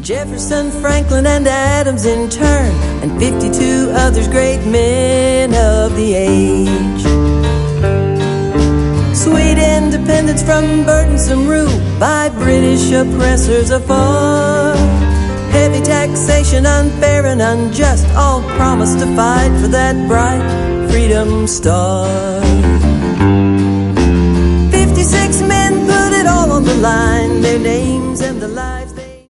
Jefferson, Franklin, and Adams in turn, and 52 others great men of the age. Sweet independence from burdensome rule by British oppressors afar. Heavy taxation, unfair and unjust, all promised to fight for that bright freedom star. 56 men put it all on the line, their names